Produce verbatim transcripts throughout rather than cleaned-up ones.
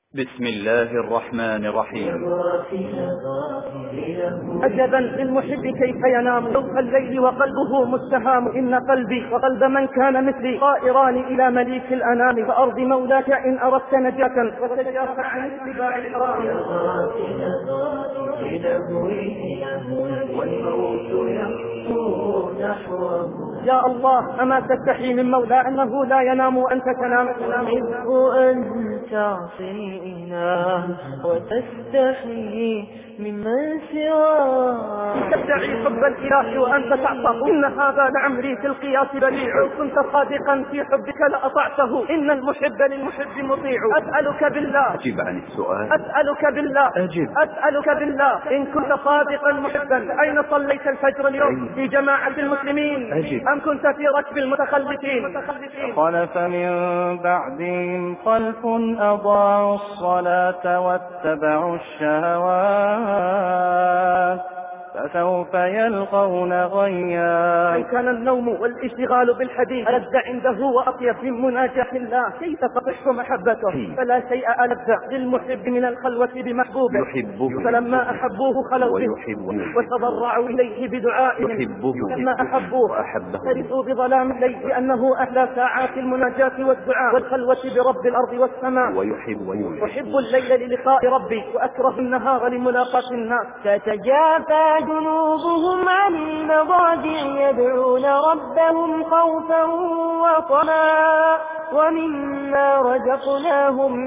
بسم الله الرحمن الرحيم. عجبا للمحب كيف ينام ضوء الليل وقلبه مستهام. إن قلبي وقلب من كان مثلي طائران إلى مليك الأنام. فأرض مولاك إن أردت نجاة وتجافى عن اتباع الحرام. يا الله أما تستحي من مولى أنه لا ينام وأنت تنام؟ تحب أن تعصينا وتستحي ممن سواك. تدعي حب الإله وأنت تعصى. إن هذا لعمري في القياس بديع. لو كنت صادقا في حبك لأطعته. إن المحب للمحب مطيع. أسألك بالله أجب عن السؤال. أسألك بالله أجب. أسألك بالله إن كنت صادقا محبا أين صليت الفجر اليوم؟ في جماعة المسلمين أجب. أم كنت في ركب المتخلفين؟ خلف من بعدهم خلف أضاعوا الصلاة واتبعوا الشهوات فسوف يلقون غيا. إن كان النوم والاشتغال بالحديث ألذ عنده وأطيب من مناجاة الله كيف تصح محبته؟ فلا شيء ألذ للمحب من الخلوة بمحبوبه. يحبه فلما أحبوه خلوا به ويحبه وتضرعوا إليه بدعائهم. يحبه لما أحبوه وأحبه فرحوا بظلام الليل لأنه أحلى ساعات المناجاة والدعاء والخلوة برب الأرض والسماء. ويحبه أحب الليل للقاء ربي وأكره النهار لملاقاة الناس. تتجافى جنوبهم عن المضاجع يدعون ربهم خوفا وطمعا ومما رزقناهم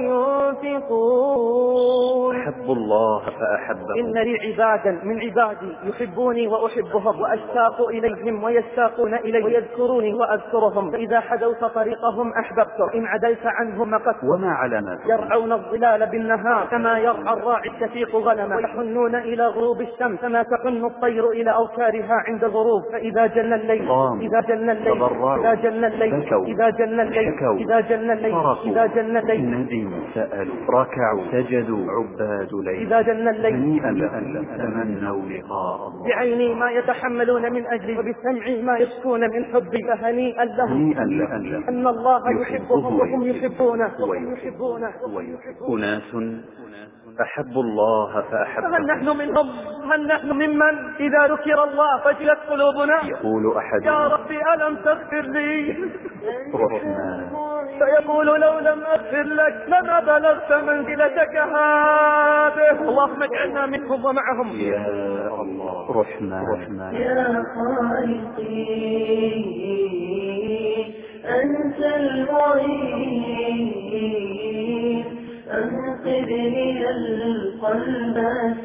ينفقون. أحب الله فأحبه. إن لي عبادا من عبادي يحبوني وأحبهم وأشتاق إليهم ويشتاقون إلي ويذكروني وأذكرهم. فإذا حدوت طريقهم أحببت إن عدلت عنهم مقت. وما علاماته؟ يرعون الظلال بالنهار كما يرعى الراعي الشفيق غنما. يحنون إلى غروب الشمس كما تحن الطير إلى أوكارها عند الغروب. فإذا جن الليل إذا جن الليل إذا جن الليل إذا جن الليل إذا جن الليل إذا جن الليل ندموا سألوا ركعوا سجدوا عباد ليل. إذا جن الليل هنيئا لهم تمنوا لقاء الله. بعيني ما يتحملون من أجلي وبسمعي ما يشكون من حبي. فهنيئا لهم هنيئا لهم أن الله يحبهم وهم يحبونه ويحبونه. أناس أحبوا الله فأحبهم. فهل نحن منهم؟ هل نحن ممن إذا ذكر الله فجلت قلوبنا؟ يقول أحد يا ربي ألم تغفر لي؟ رحمن. فيقول لو لم أغفر لك لما بلغت منزلتك هذه. اللهم اجعلنا منهم ومعهم. يا الله رحمن رحمن. يا خالقي أنت المعين أنقذني القلب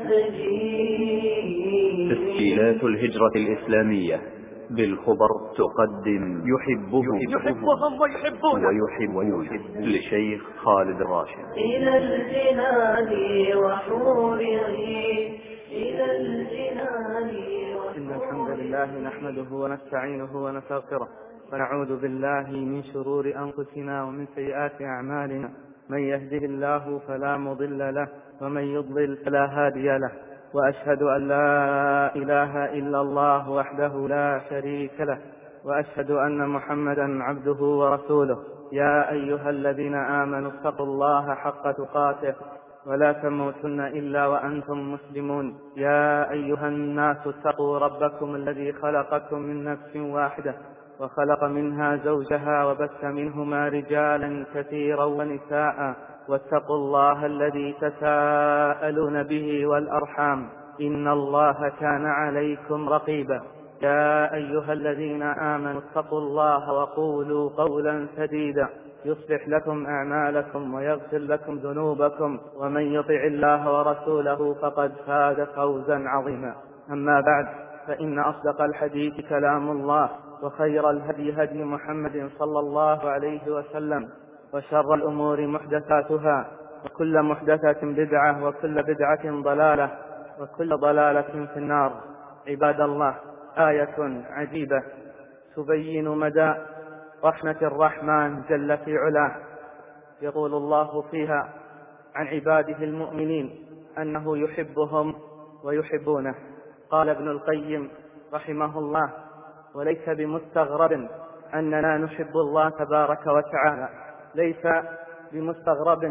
السجين. تسجيلات الهجرة الإسلامية بالخبر تقدم يحبه يحبهم ويحبون ويحبون لشيخ خالد الراشد. إلى الجنان وحوره إلى الجنان. إن الحمد لله نحمده ونستعينه ونستغفره ونعوذ بالله من شرور أنفسنا ومن سيئات أعمالنا. من يهده الله فلا مضل له ومن يضلل فلا هادي له. وأشهد أن لا إله إلا الله وحده لا شريك له وأشهد أن محمدا عبده ورسوله. يا أيها الذين آمنوا اتقوا الله حق تقاته ولا تموتن إلا وأنتم مسلمون. يا أيها الناس اتقوا ربكم الذي خلقكم من نفس واحدة وخلق منها زوجها وبث منهما رجالا كثيرا ونساء واتقوا الله الذي تساءلون به والأرحام إن الله كان عليكم رقيبا. يا أيها الذين آمنوا اتقوا الله وقولوا قولا سديدا يصلح لكم أعمالكم ويغفر لكم ذنوبكم ومن يطع الله ورسوله فقد فاز فوزا عظيما. أما بعد فإن أصدق الحديث كلام الله وخير الهدي هدي محمد صلى الله عليه وسلم وشر الأمور محدثاتها وكل محدثة بدعة وكل بدعة ضلالة وكل ضلالة في النار. عباد الله، آية عجيبة تبين مدى رحمة الرحمن جل في علاه. يقول الله فيها عن عباده المؤمنين أنه يحبهم ويحبونه. قال ابن القيم رحمه الله: وليس بمستغرب أننا نحب الله تبارك وتعالى، ليس بمستغرب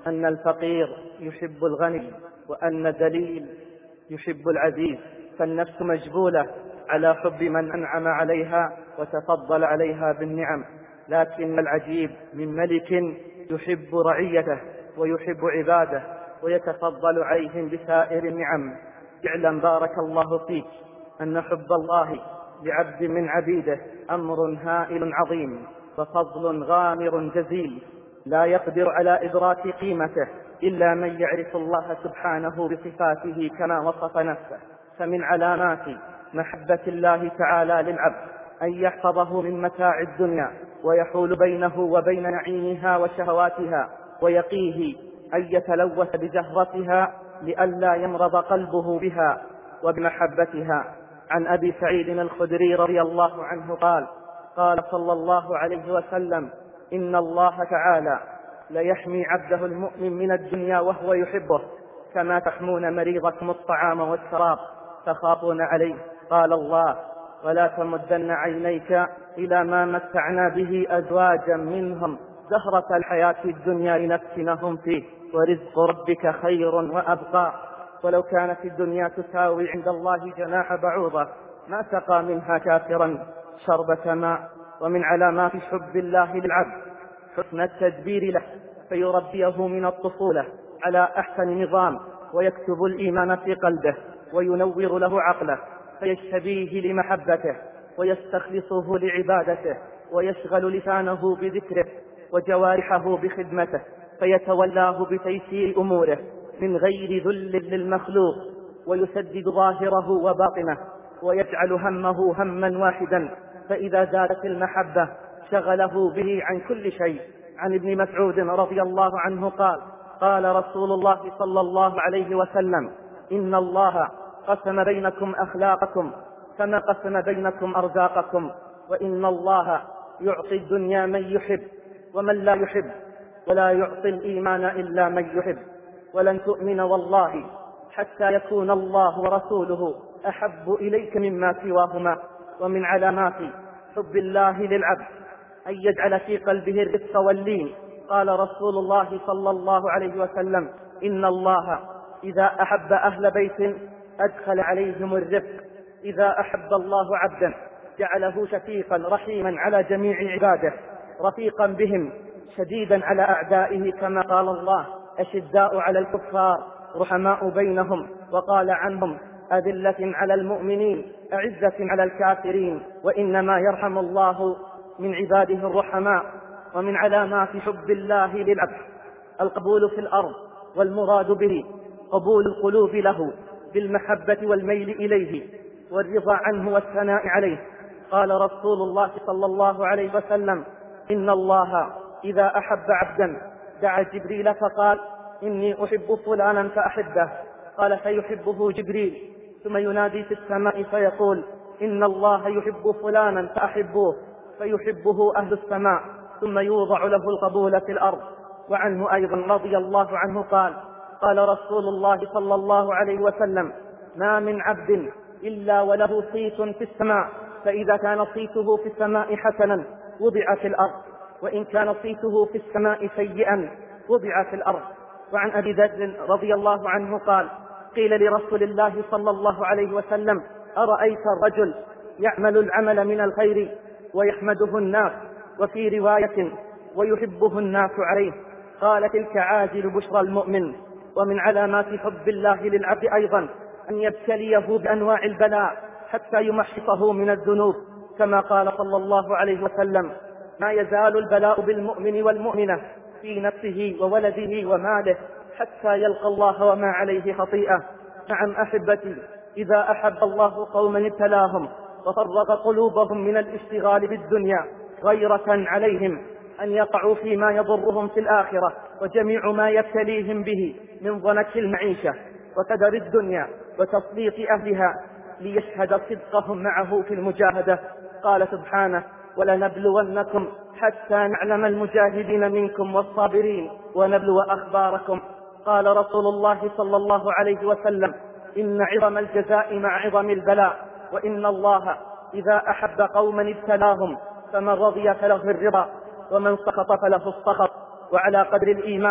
أن الفقير يحب الغني، وأن الذليل يحب العزيز، فالنفس مجبولة على حب من أنعم عليها وتفضل عليها بالنعم. لكن العجيب من ملك يحب رعيته ويحب عباده ويتفضل عليهم بسائر النعم. اعلم بارك الله فيك أن حب الله لعبد من عبيده أمر هائل عظيم وفضل غامر جزيل، لا يقدر على إدراك قيمته إلا من يعرف الله سبحانه بصفاته كما وصف نفسه. فمن علامات محبة الله تعالى للعبد أن يحفظه من متاع الدنيا ويحول بينه وبين نعيمها وشهواتها، ويقيه أن يتلوث بزهرتها لئلا يمرض قلبه بها وبمحبتها. عن أبي سعيد الخدري رضي الله عنه قال: قال صلى الله عليه وسلم: إن الله تعالى ليحمي عبده المؤمن من الدنيا وهو يحبه كما تحمون مريضكم الطعام والشراب تخافون عليه. قال الله: ولا تمدن عينيك إلى ما متعنا به أزواجا منهم زهرة الحياة الدنيا لنفتنهم فيه ورزق ربك خير وأبقى. ولو كانت الدنيا تساوي عند الله جناح بعوضة ما سقى منها كافرا شربة ماء. ومن علامات حب الله للعبد حسن التدبير له، فيربيه من الطفولة على أحسن نظام ويكتب الإيمان في قلبه وينور له عقله، فيشتبيه لمحبته ويستخلصه لعبادته، ويشغل لسانه بذكره وجوارحه بخدمته، فيتولاه بتيسير أموره من غير ذل للمخلوق، ويسدد ظاهره وباطنه، ويجعل همه هما واحدا. فإذا زادت المحبة شغله به عن كل شيء. عن ابن مسعود رضي الله عنه قال: قال رسول الله صلى الله عليه وسلم: إن الله قسم بينكم أخلاقكم كما قسم بينكم أرزاقكم، وإن الله يعطي الدنيا من يحب ومن لا يحب، ولا يعطي الإيمان إلا من يحب. ولن تؤمن والله حتى يكون الله ورسوله أحب إليك مما سواهما. ومن علامات حب الله للعبد أن يجعل في قلبه الرفق واللين. قال رسول الله صلى الله عليه وسلم: إن الله إذا أحب أهل بيت أدخل عليهم الرفق. إذا أحب الله عبدا جعله شفيقا رحيما على جميع عباده، رفيقا بهم شديدا على أعدائه، كما قال الله: أشداء على الكفار رحماء بينهم. وقال عنهم: أذلة على المؤمنين أعزة على الكافرين، وإنما يرحم الله من عباده الرحماء. ومن علامات حب الله للعبد القبول في الأرض، والمراد به قبول القلوب له بالمحبة والميل إليه والرضا عنه والثناء عليه. قال رسول الله صلى الله عليه وسلم: إن الله إذا أحب عبدا دعا جبريل فقال: إني أحب فلانا فأحبه. قال: فيحبه جبريل، ثم ينادي في السماء فيقول: إن الله يحب فلانا فأحبوه، فيحبه أهل السماء، ثم يوضع له القبول في الأرض. وعنه أيضا رضي الله عنه قال: قال رسول الله صلى الله عليه وسلم: ما من عبد إلا وله صيت في السماء، فإذا كان صيته في السماء حسنا وضع في الأرض، وإن كان صيته في السماء سيئا وضع في الأرض. وعن أبي ذر رضي الله عنه قال: قيل لرسول الله صلى الله عليه وسلم: أرأيت الرجل يعمل العمل من الخير ويحمده الناس، وفي رواية ويحبه الناس عليه؟ قال: تلك عاجل بشرى المؤمن. ومن علامات حب الله للعبد أيضا أن يبتليه بأنواع البلاء حتى يمحصه من الذنوب، كما قال صلى الله عليه وسلم: ما يزال البلاء بالمؤمن والمؤمنة في نفسه وولده وماله حتى يلقى الله وما عليه خطيئة. نعم أحبتي، إذا أحب الله قوما ابتلاهم وفرغ قلوبهم من الاشتغال بالدنيا غيرة عليهم أن يقعوا فيما يضرهم في الآخرة، وجميع ما يبتليهم به من ضنك المعيشة وكدر الدنيا وتسليط أهلها ليشهد صدقهم معه في المجاهدة. قال سبحانه: ولنبلونكم حتى نعلم المجاهدين منكم والصابرين ونبلو أخباركم. قال رسول الله صلى الله عليه وسلم: إن عظم الجزاء مع عظم البلاء، وإن الله إذا أحب قوما ابتلاهم، فمن رضي فله الرضا ومن سخط فله السخط. وعلى قدر الإيمان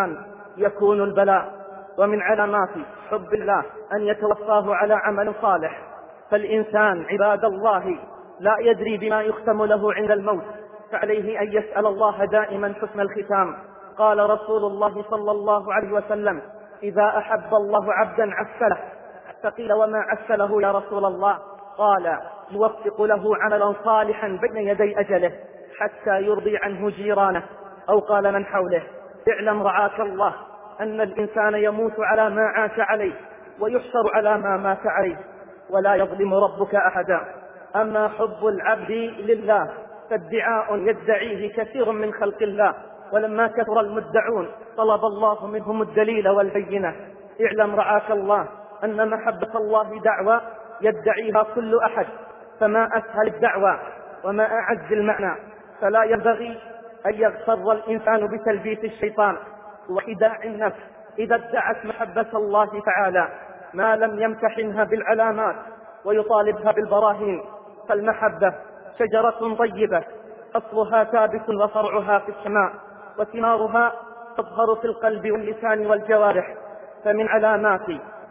يكون البلاء. ومن علامات حب الله أن يتوفاه على عمل صالح، فالإنسان عباد الله لا يدري بما يختم له عند الموت، فعليه أن يسأل الله دائما حسن الختام. قال رسول الله صلى الله عليه وسلم: إذا أحب الله عبدا عسله. فقيل: وما عسله يا رسول الله؟ قال: يوفق له عملا صالحا بين يدي أجله حتى يرضي عنه جيرانه، أو قال من حوله. اعلم رعاك الله أن الإنسان يموت على ما عاش عليه ويحشر على ما مات عليه، ولا يظلم ربك أحدا. أما حب العبد لله فادعاء يدعيه كثير من خلق الله، ولما كثر المدعون طلب الله منهم الدليل والبينة. اعلم رعاك الله أن محبة الله دعوى يدعيها كل أحد، فما أسهل الدعوى وما أعز المعنى، فلا ينبغي أن يغتر الإنسان بتلبيس الشيطان وخداع النفس إذا ادعت محبة الله تعالى ما لم يمتحنها بالعلامات ويطالبها بالبراهين. فالمحبة شجرة طيبة أصلها ثابت وفرعها في السماء، وثمارها تظهر في القلب واللسان والجوارح. فمن علامات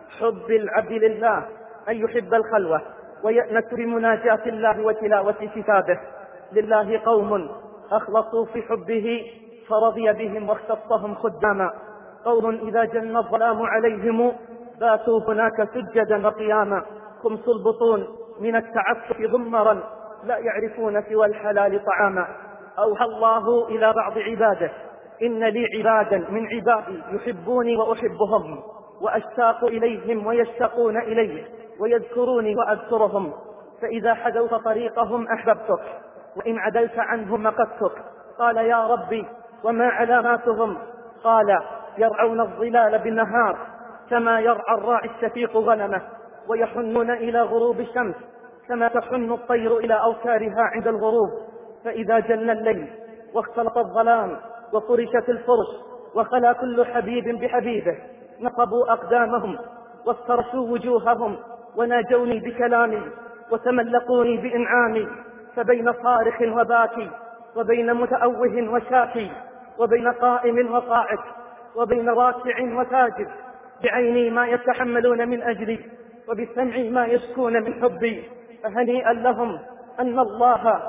حب العبد لله أن يحب الخلوة ويأنس بمناجاة الله وتلاوة كتابه. لله قوم أخلصوا في حبه فرضي بهم واختصهم خداما، قوم إذا جن الظلام عليهم باتوا هناك سجدا وقياما، خمس البطون من التعفف ضمرا لا يعرفون سوى الحلال طعاما. أوحى الله إلى بعض عباده: إن لي عبادا من عبادي يحبوني وأحبهم، وأشتاق إليهم ويشتاقون إلي، ويذكروني وأذكرهم، فإذا حدوت طريقهم أحببتك، وإن عدلت عنهم مقتك. قال: يا ربي وما علاماتهم؟ قال: يرعون الظلال بالنهار كما يرعى الراعي الشفيق غنمه، ويحنون إلى غروب الشمس كما تحن الطير إلى أوكارها عند الغروب. فإذا جن الليل واختلط الظلام وفرشت الفرش وخلا كل حبيب بحبيبه، نصبوا أقدامهم وافترشوا وجوههم وناجوني بكلامي وتملقوني بإنعامي، فبين صارخ وباكي وبين متأوه وشاكي وبين قائم وقاعد وبين راكع وساجد، بعيني ما يتحملون من أجلي وبسمع ما يشكون من حبي. فهنيئا لهم أن الله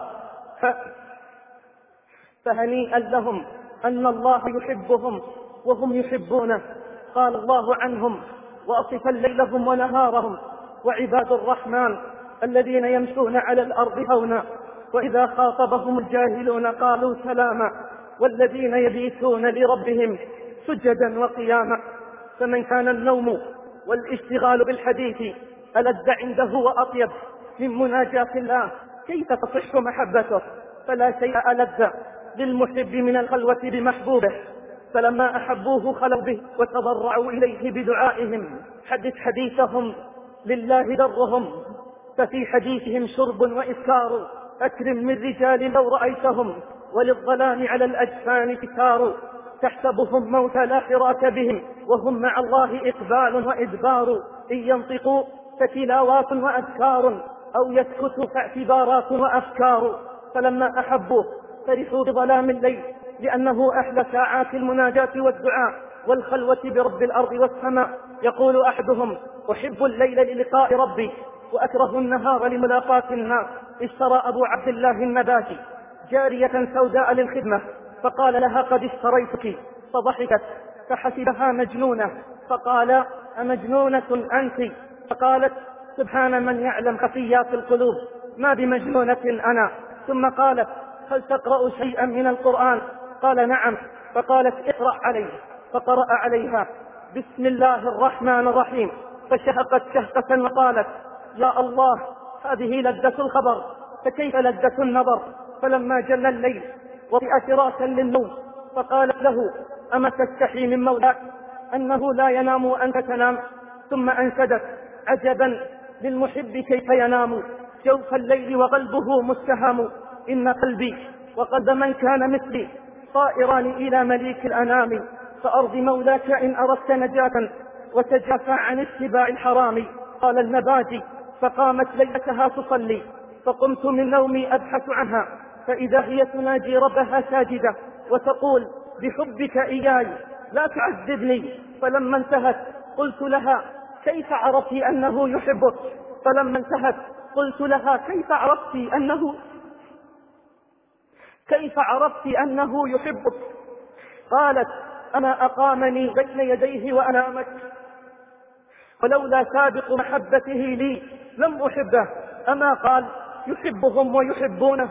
فهنيئا لهم أن الله يحبهم وهم يحبونه. قال الله عنهم وأصفا ليلهم ونهارهم: وعباد الرحمن الذين يمشون على الأرض هونا وإذا خاطبهم الجاهلون قالوا سلاما، والذين يبيتون لربهم سجدا وقياما. فمن كان النوم والاشتغال بالحديث ألذ عنده وأطيب من مناجاة الله، كيف تصح محبته؟ فلا شيء ألذ للمحب من الخلوة بمحبوبه. فلما أحبوه خلوا به وتضرعوا إليه بدعائهم. حدث حديثهم لله درهم، ففي حديثهم شرب وإسكار. أكرم من رجال لو رأيتهم، وللظلام على الأجفان كتار. تحسبهم موتى لا حراك بهم، وهم مع الله إقبال وإدبار. إن ينطقوا فتلاوات وأذكار، أو يسكتوا فاعتبارات وأفكار. فلما أحبوه فرحوا بظلام الليل، لأنه أحلى ساعات المناجاة والدعاء والخلوة برب الأرض والسماء. يقول أحدهم: أحب الليل للقاء ربي وأكره النهار لملاقاة الناس. اشترى أبو عبد الله النباتي جارية سوداء للخدمة، فقال لها: قد اشتريتك. فضحكت فحسبها مجنونة، فقال: أمجنونة أنت؟ فقالت: سبحان من يعلم خفيات القلوب، ما بمجنونة أنا. ثم قالت: هل تقرأ شيئا من القرآن؟ قال: نعم. فقالت: اقرأ عليه. فقرأ عليها: بسم الله الرحمن الرحيم. فشهقت شهقة وقالت: يا الله، هذه لذة الخبر، فكيف لذة النظر؟ فلما جل الليل وطئ فراشا للنوم، فقالت له: أما تستحي من مولاك أنه لا ينام وأنت تنام؟ ثم أنشدت: عجبا للمحب كيف ينام جوف الليل وقلبه مستهام. إن قلبي وقلب من كان مثلي طائران إلى مليك الأنام، فأرض مولاك إن أردت نجاة وتجافى عن اتباع الحرام. قال النباتي: فقامت ليلتها تصلي، فقمت من نومي أبحث عنها، فإذا هي تناجي ربها ساجدة وتقول: بحبك إياي لا تعذبني. فلما انتهت قلت لها كيف عرفت أنه يحبك؟ فلما انتهت قلت لها كيف عرفت أنه كيف عرفت أنه يحبك؟ قالت أما أقامني بين يديه وأنامك، ولولا سابق محبته لي لم أحبه. أما قال يحبهم ويحبونه.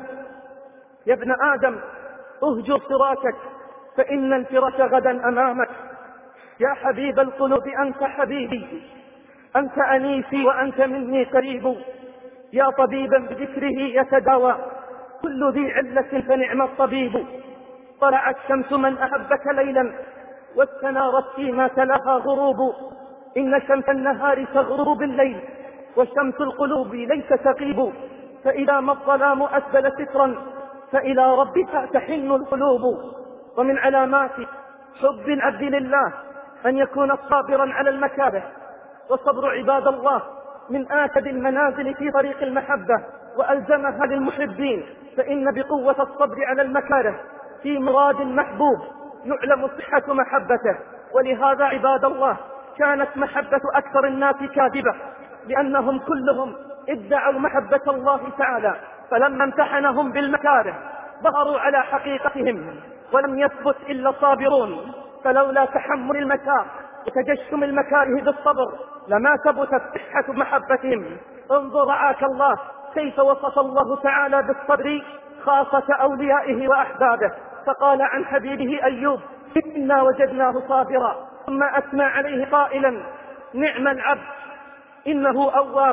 يا ابن آدم اهجر فراشك فإن الفراش غدا أمامك. يا حبيب القلوب أنت حبيبي، أنت أنيسي وأنت مني قريب. يا طبيبا بذكره يتداوى كل ذي علة فنعم الطبيب. طلعت شمس من أحبك ليلا واستنارت فيما تلاها غروب. إن شمس النهار تغرب بالليل وشمس القلوب ليس تغيب. فإذا ما الظلام أسبل سترا فإلى ربها تحن القلوب. ومن علامات حب العبد لله أن يكون صابرا على المكاره. والصبر عباد الله من آكد المنازل في طريق المحبة وألزمها للمحبين، فإن بقوة الصبر على المكاره في مراد المحبوب يعلم صحة محبته. ولهذا عباد الله كانت محبة أكثر الناس كاذبة، لأنهم كلهم ادعوا محبة الله تعالى، فلما امتحنهم بالمكاره ظهروا على حقيقتهم. ولم يثبت إلا الصابرون، فلولا تحمل المشاق وتجشم المكاره بالصبر لما ثبتت صحة محبتهم. انظر رعاك الله كيف وصف الله تعالى بالصبر خاصة أوليائه وأحبابه، فقال عن حبيبه أيوب إنا وجدناه صابرا، ثم أثنى عليه قائلا نعم العبد إنه أواب.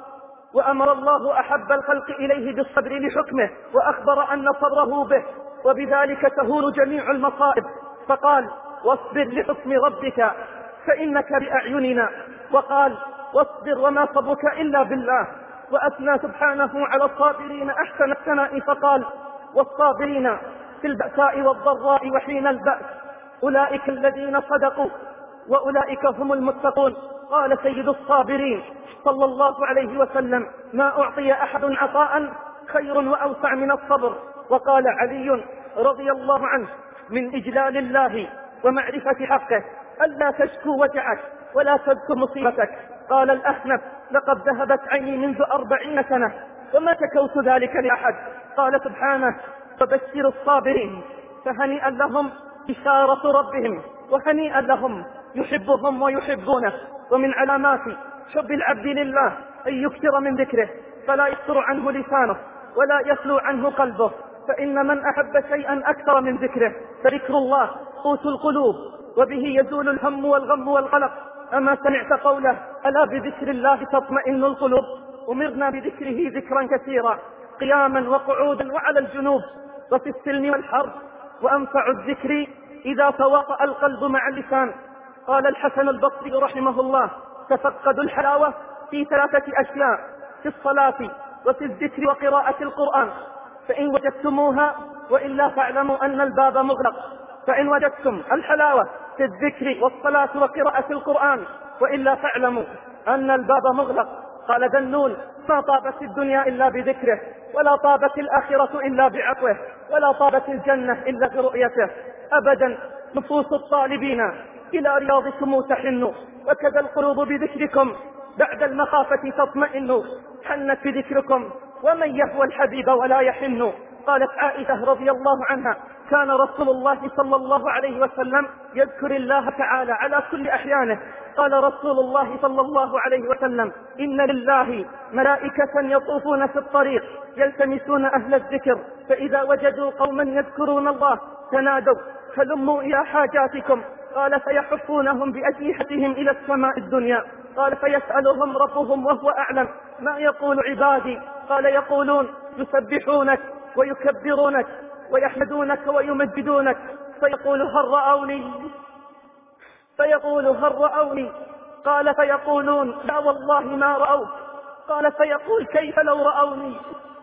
وأمر الله أحب الخلق إليه بالصبر لحكمه، وأخبر أن صبره به وبذلك تهون جميع المصائب، فقال واصبر لحكم ربك فإنك بأعيننا، وقال واصبر وما صبرك إلا بالله. وأثنى سبحانه على الصابرين أحسن الثناء فقال والصابرين في البأساء والضراء وحين البأس أولئك الذين صدقوا وأولئك هم المتقون. قال سيد الصابرين صلى الله عليه وسلم ما أعطي أحد عطاء خير وأوسع من الصبر. وقال علي رضي الله عنه من إجلال الله ومعرفة حقه ألا تشكو وجعك ولا تذكر مصيبتك. قال الأحنف لقد ذهبت عيني منذ أربعين سنة وما شكوت ذلك لأحد. قال سبحانه فبشر الصابرين فهنيئا لهم بشارة ربهم وهنيئا لهم يحبهم ويحبونه. ومن علامات حب العبد لله أن يكثر من ذكره فلا يفتر عنه لسانه ولا يخلو عنه قلبه، فإن من أحب شيئا أكثر من ذكره فذكر الله قوت القلوب وبه يزول الهم والغم والقلق. أما سمعت قوله ألا بذكر الله تطمئن القلوب؟ أمرنا بذكره ذكرا كثيرا قياما وقعودا وعلى الجنوب وفي السلم والحرب، وأنفع الذكر إذا تواطأ القلب مع اللسان. قال الحسن البصري رحمه الله تفقدوا الحلاوة في ثلاثة أشياء: في الصلاة وفي الذكر وقراءة القرآن، فإن وجدتموها وإلا فاعلموا أن الباب مغلق. فإن وجدتم الحلاوة في الذكر والصلاة وقراءة القرآن وإلا فاعلموا أن الباب مغلق. قال ذنون ما طابت الدنيا إلا بذكره، ولا طابت الآخرة إلا بعفوه، ولا طابت الجنة إلا برؤيته. أبدا نفوس الطالبين إلى رياضكم تحن، وكذا القلوب بذكركم بعد المخافة تطمئن. حنت بذكركم ومن يهوى الحبيب ولا يحن. قالت عائشة رضي الله عنها كان رسول الله صلى الله عليه وسلم يذكر الله تعالى على كل أحيانه. قال رسول الله صلى الله عليه وسلم إن لله ملائكة يطوفون في الطريق يلتمسون أهل الذكر، فإذا وجدوا قوما يذكرون الله تنادوا فلموا إلى حاجاتكم. قال فيحفونهم بأجنحتهم إلى السماء الدنيا. قال فيسألهم ربهم وهو أعلم ما يقول عبادي. قال يقولون يسبحونك ويكبرونك ويحمدونك ويمجدونك. فيقول هل رأوني فيقول هل رأوني قال فيقولون لا والله ما رأوك. قال فيقول كيف لو رأوني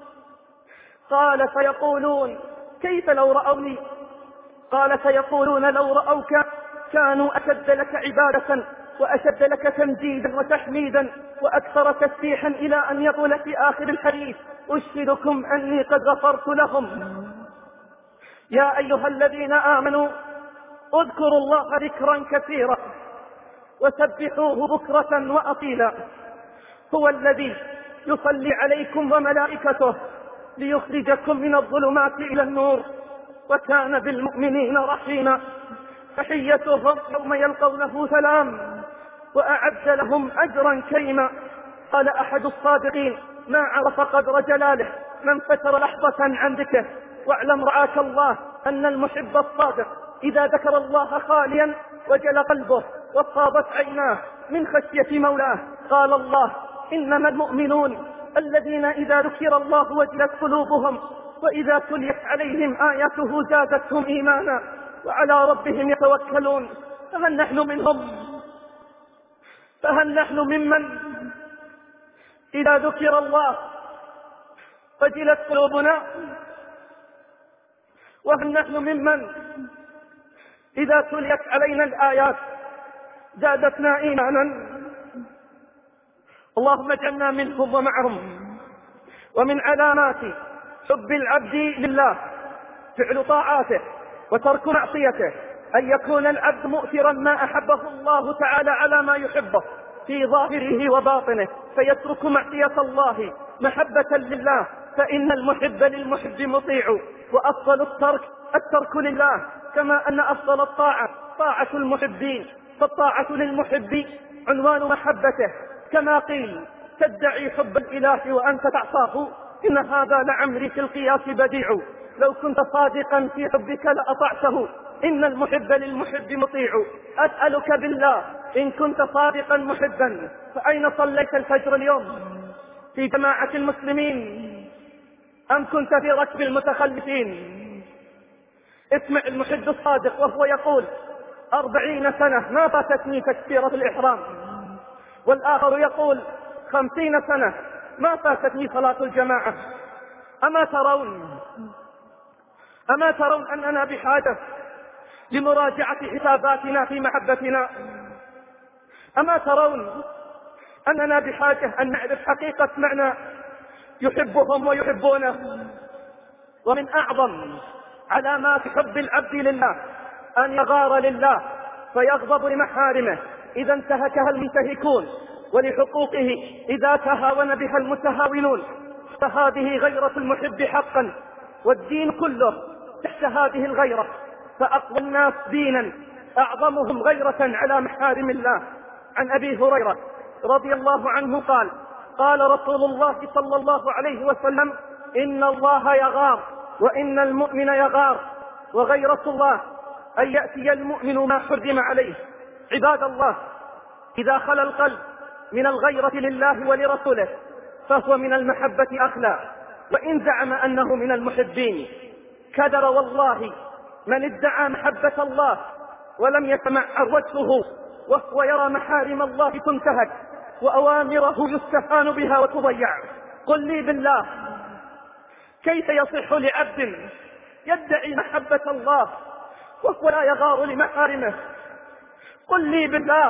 قال فيقولون كيف لو رأوني قال فيقولون لو رأوك كانوا أشد لك عبادة وأشد لك تمجيدا وتحميدا وأكثر تسبيحا، إلى أن يقول في آخر الحديث أشهدكم أني قد غفرت لهم. يا أيها الذين آمنوا اذكروا الله ذكرا كثيرا وسبحوه بكرة وأصيلا. هو الذي يصلي عليكم وملائكته ليخرجكم من الظلمات إلى النور، وكان بالمؤمنين رحيما. تحيتهم يوم يلقونه سلام، وأعد لهم أجرا كريما. قال أحد الصادقين: ما عرف قدر جلاله من فتر لحظة عن ذكره. واعلم رعاك الله أن المحب الصادق إذا ذكر الله خاليا وجل قلبه وصابت عيناه من خشية مولاه. قال الله: إنما المؤمنون الذين إذا ذكر الله وجلت قلوبهم وإذا تليت عليهم آياته زادتهم إيمانا وعلى ربهم يتوكلون. فهل نحن منهم؟ فهل نحن ممن إذا ذكر الله وجلت قلوبنا؟ وهل نحن ممن إذا تليت علينا الآيات زادتنا إيمانا؟ اللهم اجعلنا منهم ومعهم. ومن علامات حب العبد لله فعل طاعاته وترك معصيته، أن يكون العبد مؤثرا ما أحبه الله تعالى على ما يحبه في ظاهره وباطنه، فيترك معصية الله محبة لله، فإن المحب للمحب مطيع. وأفضل الترك الترك لله، كما أن أفضل الطاعة طاعة المحبين، فالطاعة للمحب عنوان محبته. كما قيل: تدعي حب الإله وأنت تعصاه، إن هذا لعمري في القياس بديع. لو كنت صادقا في حبك لأطعته، إن المحب للمحب مطيع. أسألك بالله إن كنت صادقا محبا فأين صليت الفجر اليوم؟ في جماعة المسلمين أم كنت في ركب المتخلفين؟ اسمع المحب الصادق وهو يقول: أربعين سنة ما فاتتني تكبيرة الإحرام. والآخر يقول: خمسين سنة ما فاتتني صلاة الجماعة. أما ترون أما ترون أننا بحاجة لمراجعة حساباتنا في محبتنا؟ أما ترون أننا بحاجة أن نعرف حقيقة معنى يحبهم ويحبونه؟ ومن أعظم علامات حب العبد لله أن يغار لله فيغضب لمحارمه إذا انتهكها المنتهكون، ولحقوقه إذا تهاون بها المتهاونون. فهذه غيرة المحب حقا، والدين كله تحت هذه الغيرة. فأقوى الناس دينا أعظمهم غيرة على محارم الله. عن أبي هريرة رضي الله عنه قال: قال رسول الله صلى الله عليه وسلم: إن الله يغار وإن المؤمن يغار. وغيرة الله أن يأتي المؤمن ما حرم عليه. عباد الله، إذا خلا القلب من الغيرة لله ولرسوله فهو من المحبة أخلى، وإن زعم أنه من المحبين كدر. والله من ادعى محبة الله ولم يتمعر وجهه وهو يرى محارم الله تنتهك وأوامره يستهان بها وتضيع. قل لي بالله، كيف يصح لعبد يدعي محبة الله وهو لا يغار لمحارمه؟ قل لي بالله،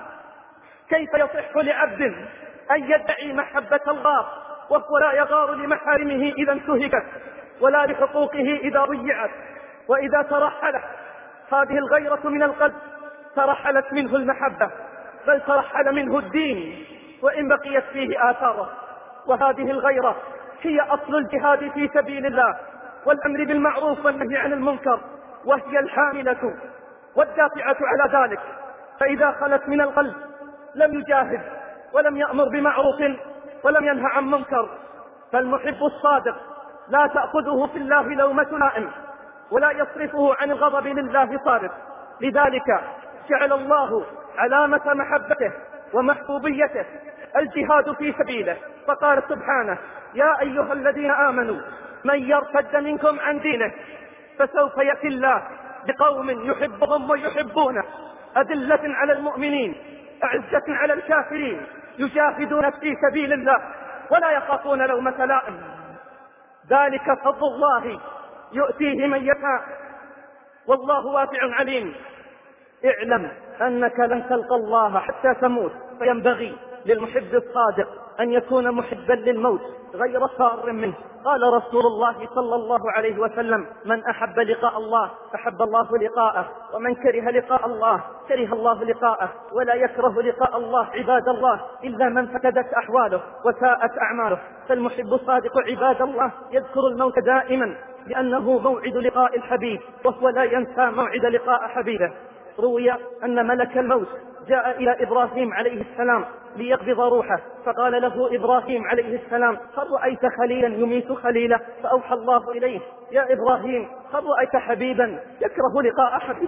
كيف يصح لعبد أن يدعي محبة الله وهو لا يغار لمحارمه إذا انتهكت، ولا لحقوقه إذا ضيعت؟ وإذا ترحلت هذه الغيرة من القلب ترحلت منه المحبة، بل ترحل منه الدين وإن بقيت فيه آثاره. وهذه الغيرة هي أصل الجهاد في سبيل الله والأمر بالمعروف والنهي عن المنكر، وهي الحاملة والدافعة على ذلك. فإذا خلت من القلب لم يجاهد ولم يأمر بمعروف ولم ينهى عن منكر. فالمحب الصادق لا تأخذه في الله لومة لائم، ولا يصرفه عن الغضب لله صارف. لذلك جعل الله علامة محبته ومحبوبيته الجهاد في سبيله، فقال سبحانه: يا أيها الذين آمنوا من يرتد منكم عن دينه فسوف يأتي الله بقوم يحبهم ويحبونه، أذلة على المؤمنين أعزة على الكافرين، يجاهدون في سبيل الله ولا يخافون لومة لائم. ذلك فضل الله يؤتيه من يشاء والله واسع عليم. اعلم أنك لن تلقى الله حتى تموت، فينبغي للمحب الصادق أن يكون محبا للموت غير صار منه. قال رسول الله صلى الله عليه وسلم: من أحب لقاء الله فحب الله لقاءه، ومن كره لقاء الله كره الله لقاءه. ولا يكره لقاء الله عباد الله إلا من فسدت أحواله وساءت أعماله. فالمحب الصادق عباد الله يذكر الموت دائما لأنه موعد لقاء الحبيب، وهو لا ينسى موعد لقاء حبيبه. روي أن ملك الموت جاء إلى إبراهيم عليه السلام ليقبض روحه، فقال له إبراهيم عليه السلام: هل رأيت خليلا يميت خليله؟ فأوحى الله إليه: يا إبراهيم، هل رأيت حبيبا يكره لقاء حبيبه؟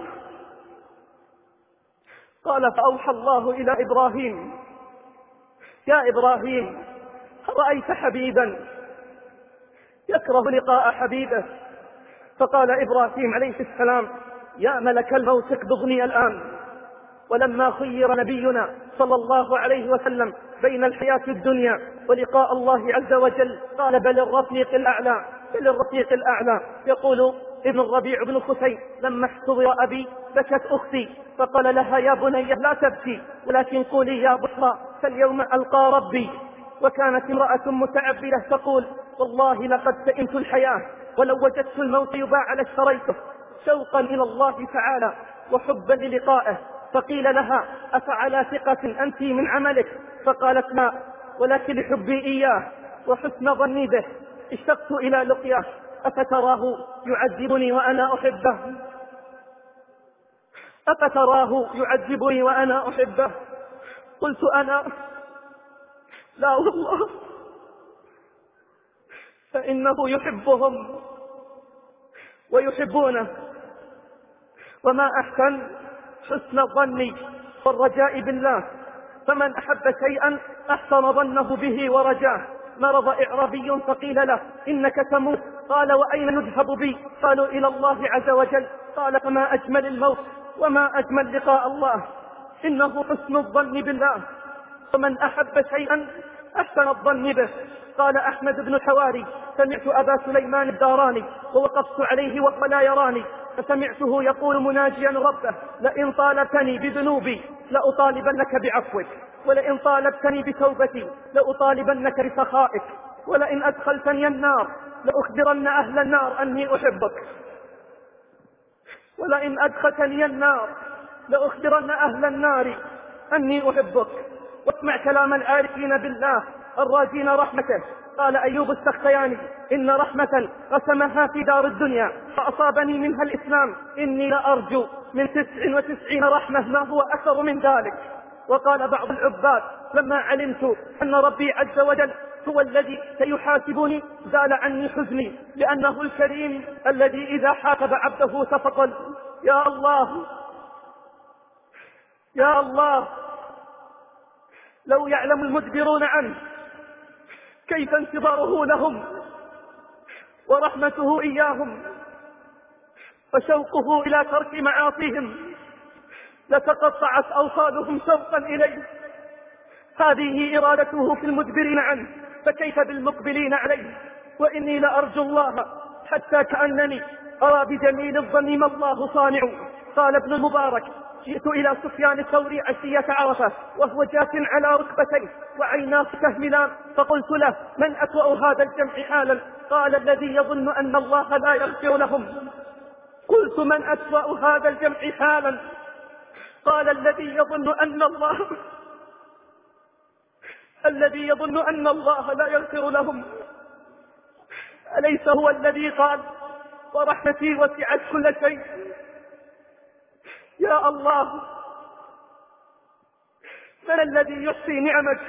قال: فأوحى الله إلى إبراهيم: يا إبراهيم، هل رأيت حبيبا يكره لقاء حبيبه؟ فقال إبراهيم عليه السلام: يا ملك الموت اقبضني الآن. ولما خير نبينا صلى الله عليه وسلم بين الحياة الدنيا ولقاء الله عز وجل قال: بل الرفيق الأعلى، بل الرفيق الأعلى. يقول ابن الربيع بن خثيم: لما احتضر أبي بكت أختي فقال لها: يا بني لا تبكي، ولكن قولي يا بشرى فاليوم ألقى ربي. وكانت امرأة متعبدة تقول: والله لقد سئمت الحياة، ولو وجدت الموت يباع لاشتريته، شوقا إلى الله تعالى وحبا للقائه. فقيل لها: أفعلى ثقة أنت من عملك؟ فقالت: لا، ولكن لحبي إياه وحسن ظني به اشتقت إلى لقياه. أفتراه يعذبني وأنا أحبه؟ أفتراه يعذبني وأنا أحبه؟ قلت أنا: لا والله، فإنه يحبهم ويحبونه. وما أحسن حسن الظن والرجاء بالله، فمن أحب شيئا أحسن ظنه به ورجاه. مرض إعرابي فقيل له: إنك تموت. قال: وأين يذهب بي؟ قالوا: إلى الله عز وجل. قال: فما أجمل الموت وما أجمل لقاء الله، إنه حسن الظن بالله. ومن أحب شيئا أحسن الظن به. قال أحمد بن الحواري: سمعت أبا سليمان الداراني ووقفت عليه وهو لا يراني، فسمعته يقول مناجيا ربه: لئن طالبتني بذنوبي لأطالبنك بعفوك، ولئن طالبتني بتوبتي لأطالبنك بسخائك، ولئن أدخلتني النار لأخبرن أهل النار أني أحبك، ولئن أدخلتني النار لأخبرن أهل النار أني أحبك. واسمع كلام العارفين بالله الراجين رحمته. قال أيوب السختياني: إن رحمة قسمها في دار الدنيا فأصابني منها الإسلام، إني لأرجو من تسع وتسعين رحمة ما هو أكثر من ذلك. وقال بعض العباد: لما علمت أن ربي عز وجل هو الذي سيحاسبني زال عني حزني، لأنه الكريم الذي إذا حاسب عبده تفضل. يا الله، يا الله، لو يعلم المدبرون عنه كيف انتظاره لهم ورحمته إياهم وشوقه إلى ترك معاصيهم لتقطعت أوصالهم شوقا إليه. هذه إرادته في المدبرين عنه، فكيف بالمقبلين عليه؟ وإني لأرجو الله حتى كأنني أرى بجميل الظن ما الله صانع. قال ابن المبارك: جئت إلى سفيان الثوري عشية عرفة وهو جاث على ركبتيه وعيناه تهملان، فقلت له: من أسوأ هذا الجمع حالا؟ قال: الذي يظن أن الله لا يغفر لهم. قلت: من أسوأ هذا الجمع حالا؟ قال: الذي يظن أن الله الذي يظن أن الله لا يغفر لهم. أليس هو الذي قال: ورحمتي وسعت كل شيء؟ يا الله، من الذي يحصي نعمك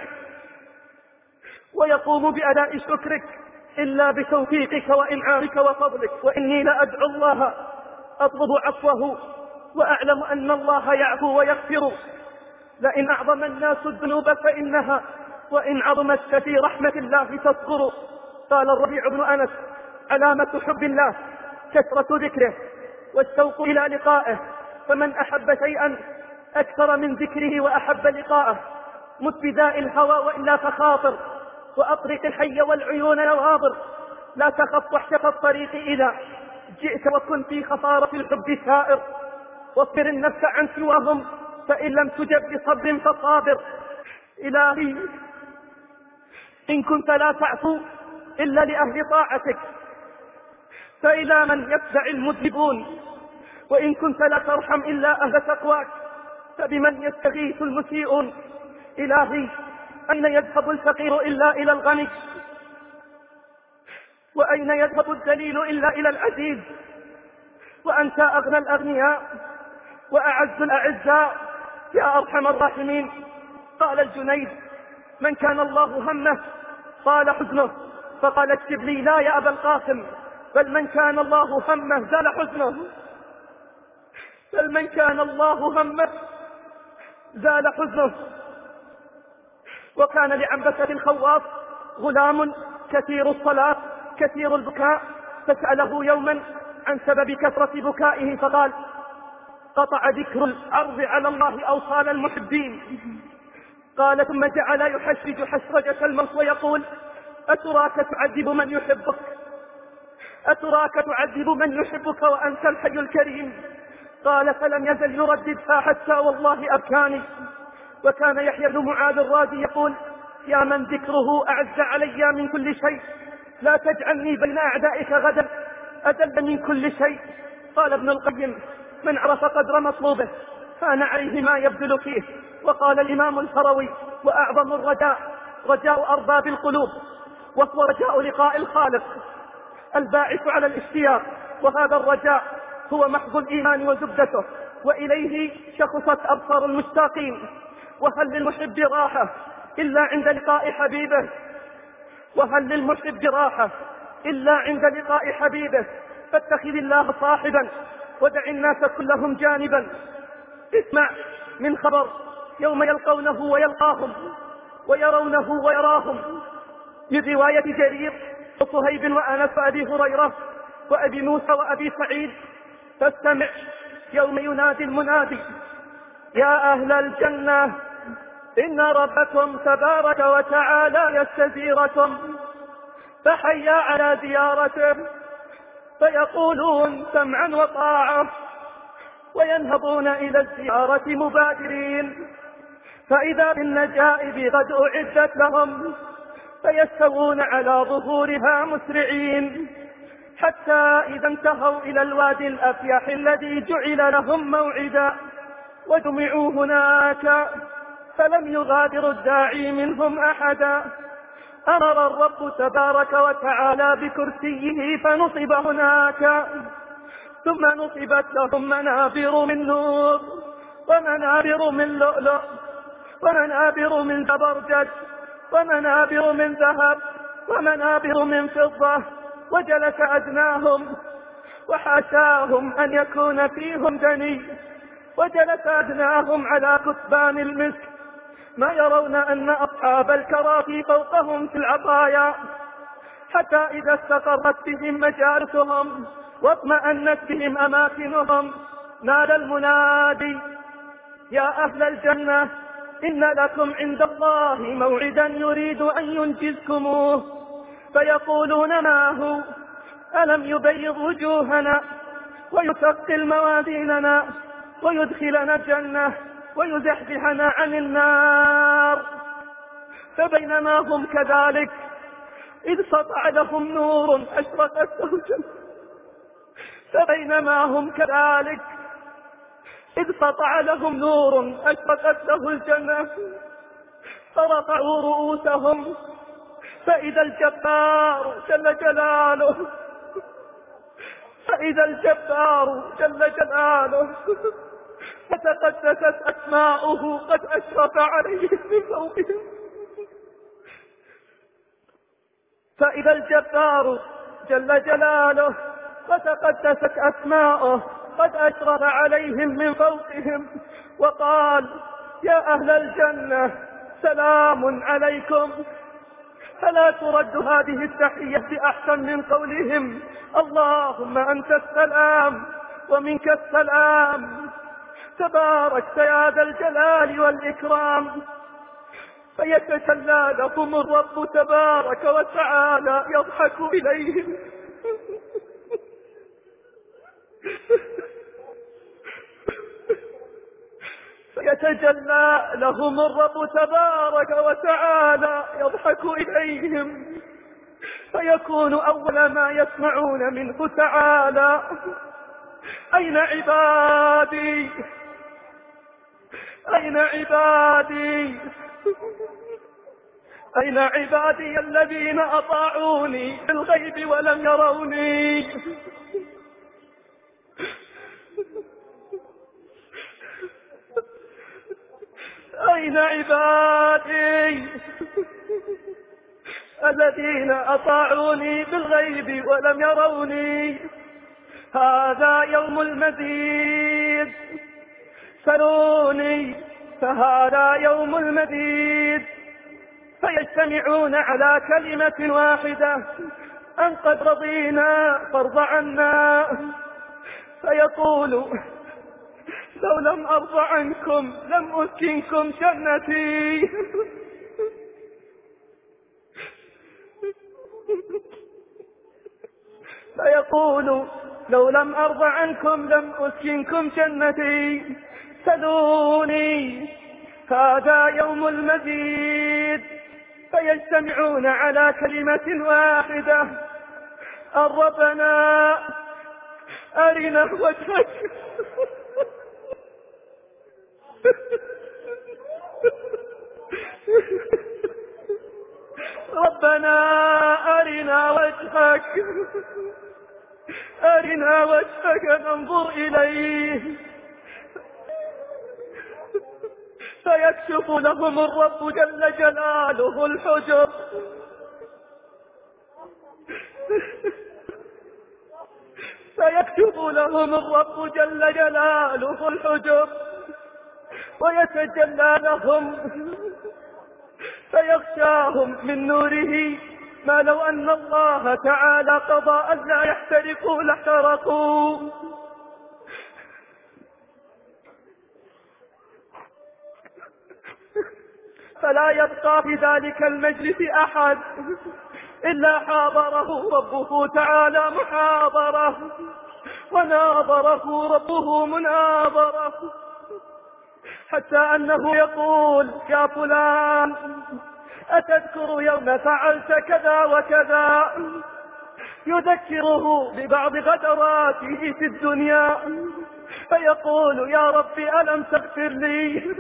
ويقوم بأداء شكرك إلا بتوفيقك وإنعامك وفضلك؟ وإني لأدعو الله أطلب عفوه وأعلم أن الله يعفو ويغفر. لئن أعظم الناس الذنوب فإنها وإن عظمت ففي رحمة الله تصغر. قال الربيع بن أنس: علامة حب الله كثرة ذكره والشوق إلى لقائه، فمن أحب شيئا أكثر من ذكره وأحب لقاءه مت بداء الهوى وإلا فخاطر، وأطرق الحي والعيون نواظر، لا تخف وحشة الطريق إذا جئت وكن في خسارة الحب سائر، واصبر النفس عن سواهم فإن لم تجب بصبر فصابر. إلهي إن كنت لا تعفو إلا لأهل طاعتك فإلى من يتبع المذنبون، وإن كنت لا ترحم إلا أهل تقواك فبمن يستغيث المسيئون. إلهي أين يذهب الفقير إلا إلى الغني، وأين يذهب الذليل إلا إلى العزيز، وأنت أغنى الأغنياء وأعز الأعزاء يا أرحم الراحمين. قال الجنيد من كان الله همه طال حزنه، فقال الشبلي لا يا أبا القاسم، بل من كان الله همه زال حزنه، بل من كان الله همه زال حزنه. وكان لعنبسة الخواص غلام كثير الصلاة كثير البكاء، فسأله يوما عن سبب كثرة بكائه فقال قطع ذكر الأرض على الله أوصال المحبين. قال ثم جعل يحشرج حشرجة الموت ويقول أتراك تعذب من يحبك، أتراك تعذب من يحبك وأنت الحي الكريم. قال فلم يزل يرددها حتى والله أبكاني. وكان يحيى بن معاذ الرازي يقول يا من ذكره أعز علي من كل شيء، لا تجعلني بين أعدائك غدا أذل من كل شيء. قال ابن القيم من عرف قدر مطلوبه كان عليه ما يبذل فيه. وقال الإمام الفروي وأعظم الرجاء رجاء أرباب القلوب، وهو رجاء لقاء الخالق الباعث على الاشتياق، وهذا الرجاء هو محض الإيمان وزبدته، وإليه شخصت أبصار المشتاقين. وهل للمحب راحة إلا عند لقاء حبيبه، وهل للمحب راحة إلا عند لقاء حبيبه. فاتخذ الله صاحبا ودع الناس كلهم جانبا. اسمع من خبر يوم يلقونه ويلقاهم ويرونه ويراهم من رواية جرير وصهيب وأنس وأبي هريرة وأبي موسى وأبي سعيد. فاستمع يوم ينادي المنادي يا أهل الجنة إن ربكم تبارك وتعالى يستزيركم، فحيا على زيارته. فيقولون سمعا وطاعة وينهضون إلى الزيارة مبادرين، فإذا بالنجائب قد أعدت لهم فيستوون على ظهورها مسرعين، حتى إذا انتهوا إلى الوادي الأفيح الذي جعل لهم موعدا وجمعوا هناك فلم يغادر الداعي منهم أحدا. أمر الرب تبارك وتعالى بكرسيه فنصب هناك، ثم نصبت لهم منابر من نور ومنابر من لؤلؤ ومنابر من زبرجد ومنابر من ذهب ومنابر من فضة، وجلس أدناهم وحاشاهم أن يكون فيهم دني، وجلس أدناهم على كثبان المسك، ما يرون أن أصحاب الكراسي فوقهم في العطايا، حتى إذا استقرت بهم مجالسهم واطمأنت بهم أماكنهم نادى المنادي يا أهل الجنة إن لكم عند الله موعدا يريد أن ينجزكموه. فيقولون ما هو؟ ألم يبيض وجوهنا ويثقل موازيننا ويدخلنا الجنة ويزحزحنا عن النار. فبينما هم كذلك إذ سطع لهم نور أشرقت له الجنة، فبينما هم كذلك إذ سطع لهم نور أشرقت له الجنة فرفعوا رؤوسهم فإذا الجبار جل جلاله فإذا الجبار جل جلاله فتقدست أسماؤه قد أشرف عليهم من فوقهم. فإذا الجبار جل جلاله فتقدست أسماؤه قد أشرف عليهم من فوقهم، وقال يا أهل الجنة سلام عليكم. فلا ترد هذه التحية بأحسن من قولهم اللهم أنت السلام ومنك السلام تباركت يا ذا الجلال والإكرام. فيتسلى لهم الرب تبارك وتعالى يضحك إليهم فيتجلى لهم الرب تبارك وتعالى يضحك إليهم، فيكون أول ما يسمعون منه تعالى: أين عبادي؟ أين عبادي؟ أين عبادي الذين أطاعوني بالغيب ولم يروني؟ أين عبادي الذين أطاعوني بالغيب ولم يروني؟ هذا يوم المزيد، سلوني فهذا يوم المزيد. فيجتمعون على كلمة واحدة: أن قد رضينا فارض عنا. فيقول: لو لم أرض عنكم لم أسكنكم جنتي. فيقول: لو لم أرض عنكم لم أسكنكم جنتي، سلوني هذا يوم المزيد. فيجتمعون على كلمة واحدة: ربنا أرنا وجهك. ربنا أرنا وجهك، أرنا وجهك ننظر إليه. فيكشف لهم الرب جل جلاله الحجب، فيكشف لهم الرب جل جلاله الحجب ويتجلى لهم، فيغشاهم من نوره ما لو أن الله تعالى قضى أن لا يحترقوا لاحترقوا. فلا يبقى في ذلك المجلس أحد إلا حاضره ربه تعالى محاضرة، وناظره ربه مناظرة، حتى أنه يقول: يا فلان أتذكر يوم فعلت كذا وكذا؟ يذكره ببعض غدراته في الدنيا، فيقول: يا رب ألم تغفر لي؟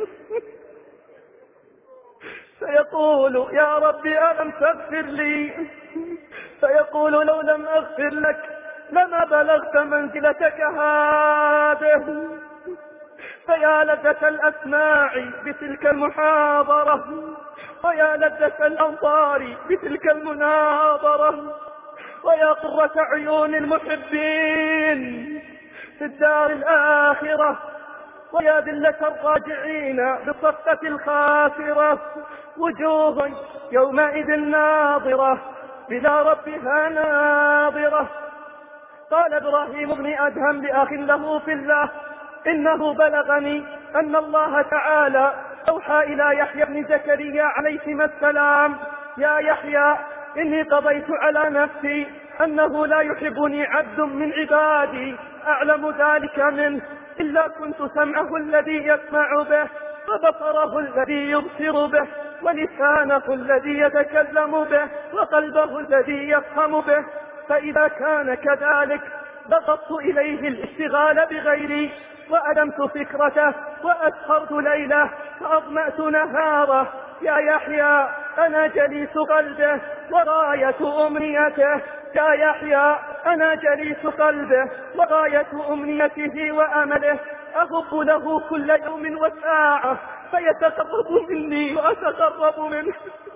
فيقول: يا رب ألم تغفر لي؟ فيقول: لو لم أغفر لك لما بلغت منزلتك هذه. فيا لذة الأسماع بتلك المحاضرة، ويا لذة الأنظار بتلك المناظرة، ويا قرة عيون المحبين في الدار الآخرة، ويا ذلة الراجعين بالصفة الخاسرة. وجوه يومئذ ناظرة إلى ربها ناظرة. قال إبراهيم بن أدهم لأخ له في الله: إنه بلغني أن الله تعالى أوحى إلى يحيى بن زكريا عليهما السلام: يا يحيى إني قضيت على نفسي أنه لا يحبني عبد من عبادي أعلم ذلك منه إلا كنت سمعه الذي يسمع به، وبصره الذي يبصر به، ولسانه الذي يتكلم به، وقلبه الذي يفهم به. فإذا كان كذلك بسطت إليه الاشتغال بغيري، وأدمت فكرته، وأسهرت ليله، فأظمأت نهاره. يا يحيى أنا جليس قلبه وغاية أمنيته، يا يحيى أنا جليس قلبه وغاية أمنيته وأمله. أهب له كل يوم وساعة فيتقرب مني وأتقرب منه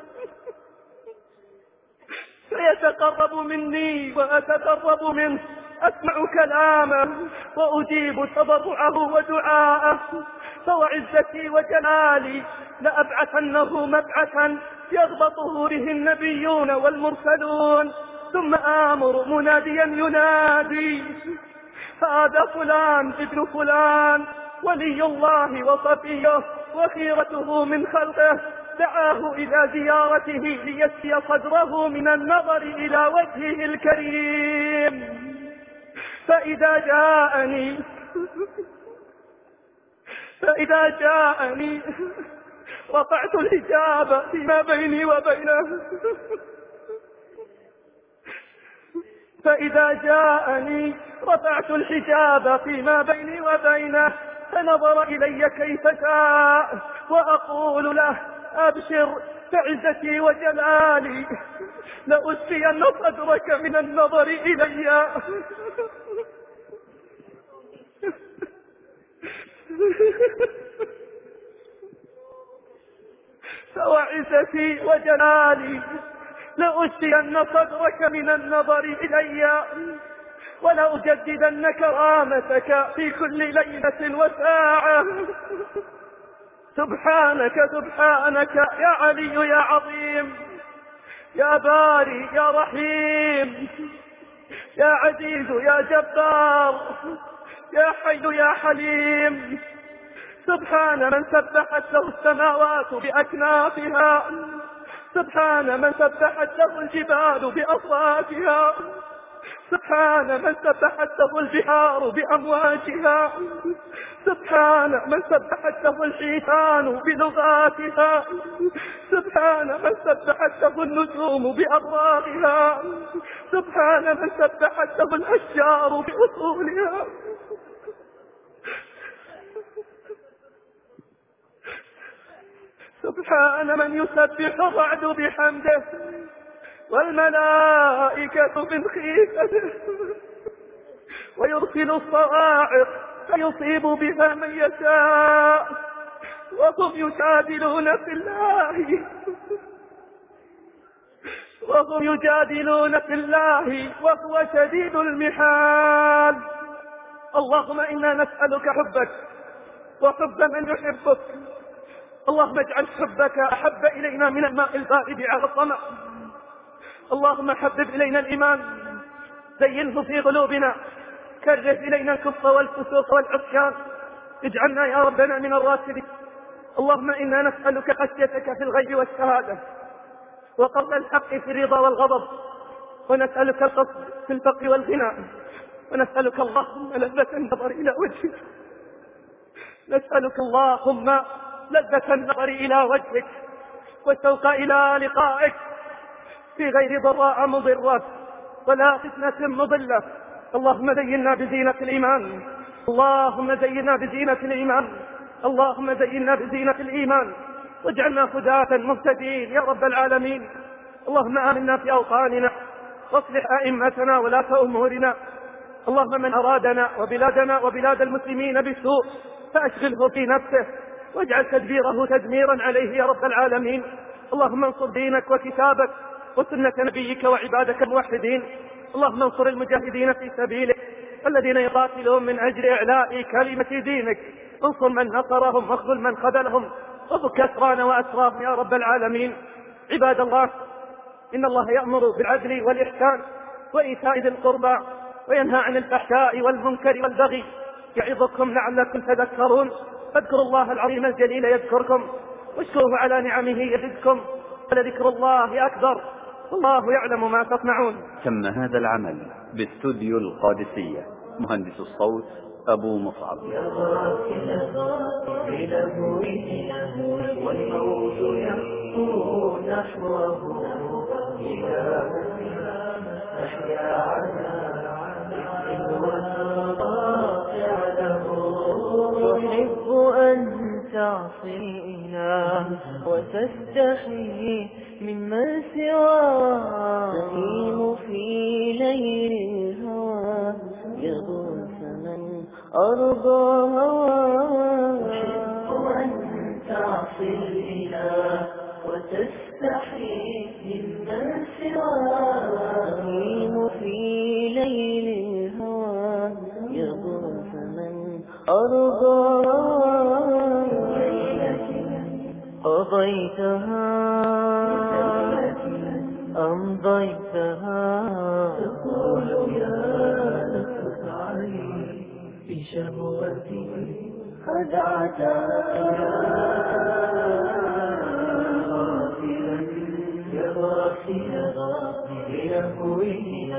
فيتقرب مني وأتقرب منه. أسمع كلامه وأجيب تضرعه ودعاءه. فوعزتي وجلالي لأبعثنه مبعثا يغبطه به النبيون والمرسلون، ثم آمر مناديا ينادي: هذا فلان ابن فلان ولي الله وصفيه وخيرته من خلقه، دعاه إلى زيارته ليسقي صدره من النظر إلى وجهه الكريم. فإذا جاءني فإذا جاءني رفعت الحجاب فيما بيني وبينه فإذا جاءني رفعت الحجاب فيما بيني وبينه فنظر إلي كيف شاء وأقول له أبشر فعزتي وجلالي لأسفين صدرك من النظر إلي. فوعزتي وجلالي لأسفين صدرك من النظر إلي ولأجددن كرامتك في كل ليلة وساعة. سبحانك سبحانك يا علي يا عظيم يا باري يا رحيم يا عزيز يا جبار يا حي يا حليم. سبحان من سبحت له السماوات بأكنافها سبحان من سبحت له الجبال بأصواتها سبحان من سبحت له البحار بأمواجها سبحان من سبحت له الحيتان بلغاتها سبحان من سبحت له النجوم بأبراغها سبحان من سبحت له الأشجار بأصولها سبحان من يسبح الرعد بحمده والملائكة من خيفته ويرسل الصواعق فيصيب بها من يشاء وهم يجادلون في الله وهم يجادلون في الله وهو شديد المحال. اللهم إنا نسألك حبك وحب من يحبك. اللهم اجعل حبك أحب إلينا من الماء البارد على الظمأ. اللهم حبب إلينا الإيمان زينه في قلوبنا كره إلينا الكفر والفسوق والعصيان اجعلنا يا ربنا من الراشدين. اللهم إنا نسألك خشيتك في الغيب والشهادة وقول الحق في الرضا والغضب ونسألك القصد في الفقر والغنى ونسألك اللهم لذة النظر إلى وجهك نسألك اللهم لذة النظر إلى وجهك والشوق إلى لقائك في غير ضراء مضرة ولا فتنة مضلة. اللهم زينا بزينة الإيمان اللهم زينا بزينة الإيمان اللهم زينا بزينة الإيمان واجعلنا هداة مهتدين يا رب العالمين. اللهم آمنا في أوطاننا واصلح أئمتنا ولاة أمورنا. اللهم من أرادنا وبلادنا وبلاد المسلمين بسوء فأشغله في نفسه واجعل تدبيره تدميرا عليه يا رب العالمين. اللهم انصر دينك وكتابك وسنة نبيك وعبادك الموحدين. اللهم انصر المجاهدين في سبيلك الذين يقاتلون من أجل إعلاء كلمة دينك. انصر من نصرهم واخذل من خذلهم وفك أسرانا وأسراهم يا رب العالمين. عباد الله إن الله يأمر بالعدل والإحسان وإيتاء ذي القربى وينهى عن الفحشاء والمنكر والبغي يعظكم لعلكم تذكرون. فاذكروا الله العظيم الجليل يذكركم واشكروه على نعمه يزدكم ولذكر الله أكبر والله يعلم ما تصنعون. تم هذا العمل باستوديو القادسية. مهندس الصوت أبو مصعب. والموت يخطو نحوه إلى أحيا على تحب أن تعصي الإله وتستحي ممن سواه تهيم في ليل الهوى يغوث من أرضى هواه. تحب أن تعصي الإله وتستحي ممن سواه تهيم في ليل الهوى يغوث من أرضى قضيتها أمضيتها تقول يا نفس علي بشهوتي خدعتها غافلا يا غافلا بلهوه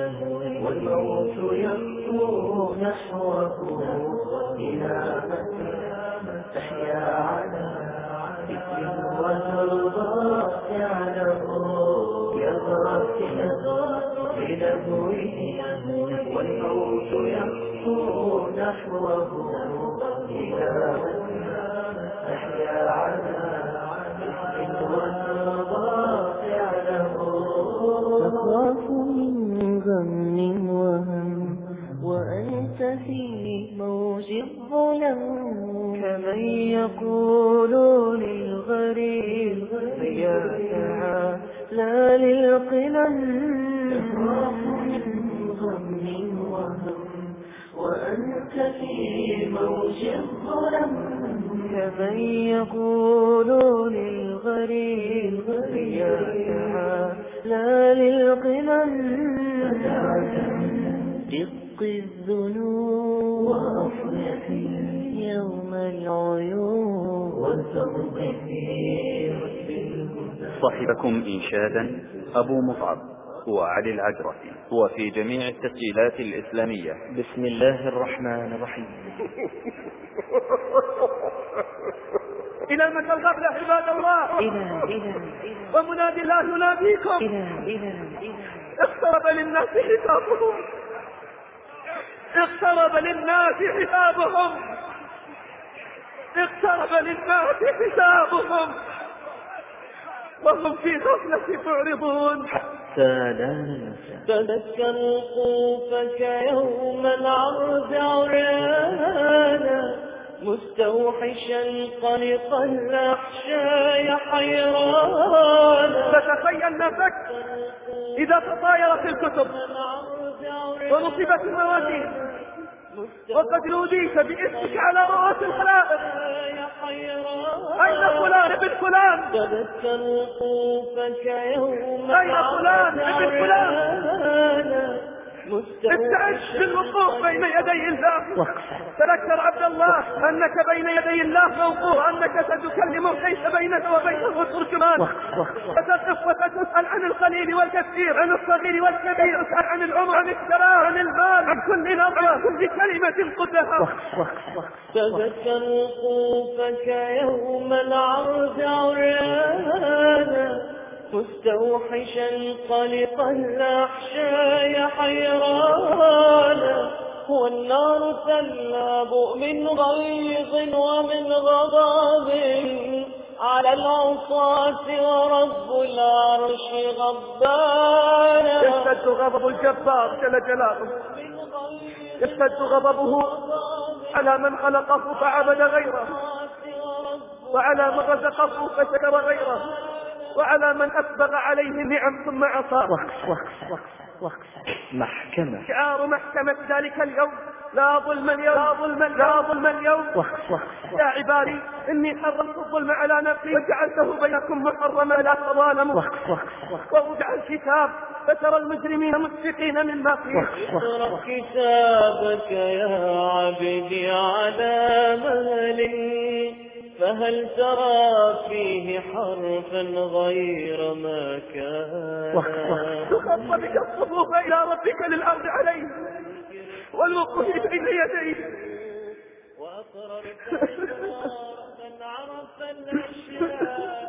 والموت يخطو نحوه إلى مكان تحيا على ذكر وترضى فعله يغافل بلهوه والموت يخطو نحوه إلى تحيا على ذكر وترضى فعله تخاف من غم وهم وأنت في موج الظلم كمن يقول للغريب يا تعالى للقمم غم وهم وأنت في موج الظلم كمن يقول للغريب يا تعالى للقمم دق الذنوب وأصلحي يوم العيون وتوقفي صاحبكم إنشادا أبو مصعب وعلي العجرفي، وفي جميع التسجيلات الإسلامية. بسم الله الرحمن الرحيم. إلى متى الغفلة عباد الله؟ إلى إلى ومنادي الله يناديكم. إلى إلى اقترب للناس حسابهم، اقترب للناس حسابهم، اقترب للناس حسابهم وهم في غفلة معرضون. تذكر وقوفك يوم العرض عريانا مستوحشا قلقا الأحشاء حيرانا. فتخيل نفسك إذا تطايرت الكتب ونصبت الموازين وقد نوديت باسمك على رؤوس الخلائق، أين فلان ابن فلان؟ تذكر وقوفك يوم أين فلان ابن فلان؟ ابتعد بالوقوف بين يدي الله. تذكر عبد الله أنك بين يدي الله موقوف، أنك ستكلمه ليس بينك وبينه ترجمان. فتقف وتسأل عن القليل والكثير، عن الصغير والكبير، اسأل عن العمر، عن الشباب، عن المال، عن كل نظرة، عن كل كلمة قلتها. تذكر وقوفك يوم العرض عريانا مستوحشا قلقا الأحشاء حيرانا. والنار تلاب من غيظ ومن غضب على العصاة ورب العرش غضبانا. يشتد غضب الجبار جل جلاله، يشتد غضبه على من خلقه فعبد غيره، وعلى من رزقه فشكر غيره، وعلى من أسبغ عليه النعم ثم عصاه. وقف وقف وقف وقف. محكمة. شعار محكمة ذلك اليوم: لا ظلم اليوم، لا ظلم اليوم، لا ظلم اليوم. وقف وقف. يا عبادي إني حرمت الظلم على نفسي وجعلته بينكم محرما لا تظالموا. وقف وقف وقف. ووضع الكتاب فترى المجرمين مشفقين مما فيه. اقرأ كتابك يا عبدي على مهل فهل ترى فيه حرفا غير ما كان. تخطى بك الصفوف إلى ربك للأرض عليه والوقوف بين يديه. وأقررت إشراقا عرف الأشياء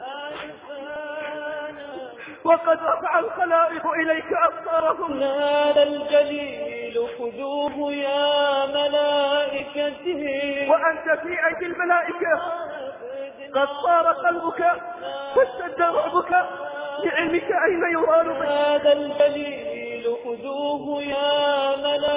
عرفانا وقد رفع الخلائق إليك أبصارهم. نادى الجليل خذوه يا ملائكتي وأنت في أيدي الملائكة. قد صار قلبك فاشتد رعبك لعلمك أين يراد بك. نادى الجليل خذوه يا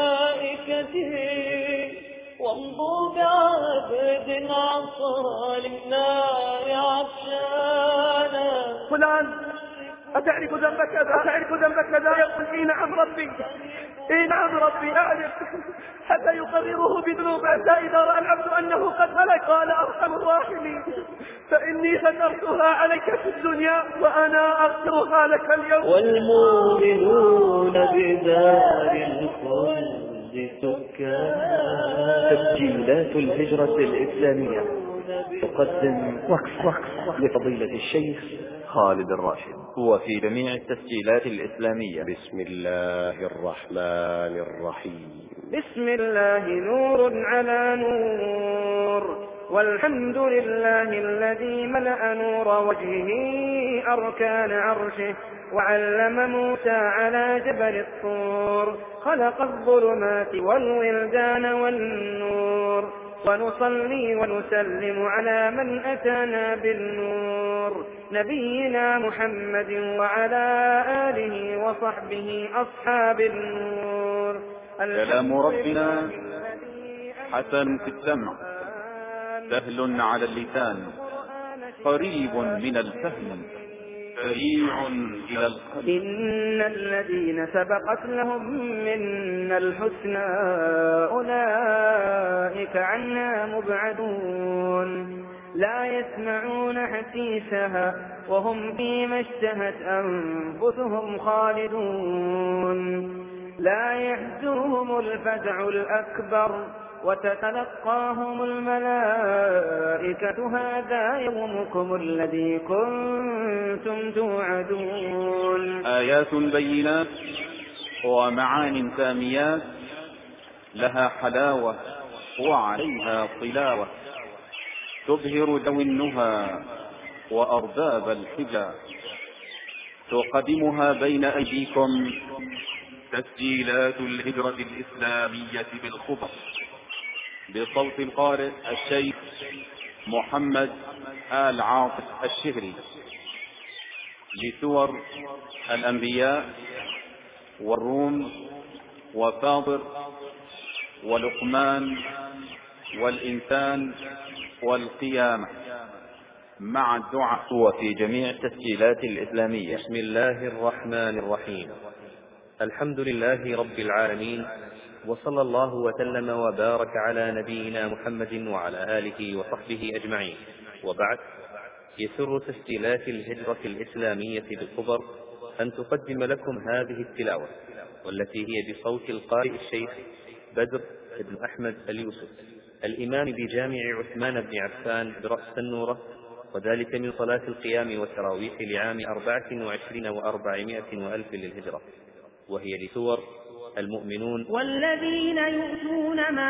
ملائكتي وامضوا بعبد عصى للنار عطشانا. فلان أتعرف ذنب كذا، أتعرف ذنب كذا؟ يقول إي نعم ربي، إي نعم ربي أعرف، حتى يقرره بذنوبه. حتى إذا رأى العبد أنه قد هلك قال أرحم الراحمين فإني سترتها عليك في الدنيا وأنا أغفرها لك اليوم. والمؤمنون بدار الخلد سكان. تسجيلات الهجرة الإسلامية تقدم وقف وقف لفضيلة الشيخ خالد الراشد، وفي جميع التسجيلات الإسلامية. بسم الله الرحمن الرحيم. بسم الله نور على نور والحمد لله الذي ملأ نور وجهه أركان عرشه وعلم موسى على جبل الطور خلق الظلمات والولدان والنور ونصلي ونسلم على من أتانا بالنور نبينا محمد وعلى آله وصحبه أصحاب النور. كلام ربنا حسن في السمع سهل على اللسان قريب من الفهم سريع إلى القلب. إن الذين سبقت لهم منا الحسنى أولئك عنها مبعدون لا يسمعون حسيسها وهم فيما اشتهت أنفسهم خالدون لا يحزنهم الفزع الأكبر وتتلقاهم الملائكة هذا يومكم الذي كنتم توعدون. آيات بينات ومعان ساميات لها حلاوة وعليها طلاوة تبهر ذوي النهى وأرباب الحجى. تقدمها بين أيديكم تسجيلات الهجرة الإسلامية بالخبر بصوت القارئ الشيخ محمد آل عاطف الشهري لسور الأنبياء والروم وفاطر ولقمان والإنسان والقيامة مع الدعاء. وفي جميع التسجيلات الإسلامية. بسم الله الرحمن الرحيم. الحمد لله رب العالمين، وصلى الله وسلم وبارك على نبينا محمد وعلى آله وصحبه أجمعين، وبعد. يسر تسجيلات الهجرة الإسلامية بالخبر أن تقدم لكم هذه التلاوة، والتي هي بصوت القارئ الشيخ بدر بن أحمد اليوسف الإمام بجامع عثمان بن عفان برأس النورة، وذلك من صلاة القيام والتراويح لعام أربعة وعشرين وأربعمائة وألف للهجرة، وهي لسور المؤمنون والذين يؤتون ما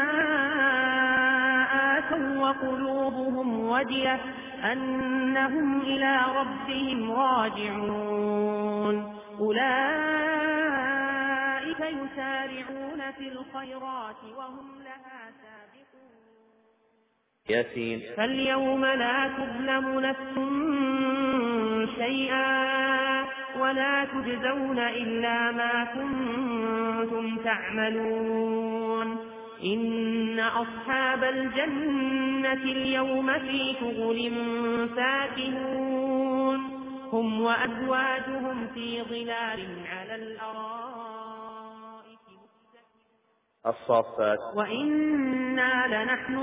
آتوا وقلوبهم وجلة أنهم إلى ربهم راجعون أولئك يسارعون في الخيرات وهم لها سابقون. ياسين. فاليوم لا تظلم نفس شيئا ولا تجزون إلا ما كنتم تعملون إن أصحاب الجنة اليوم في شغل فاكهون هم وأزواجهم في ظلال على الأرائك. الصافات. وإنا لنحن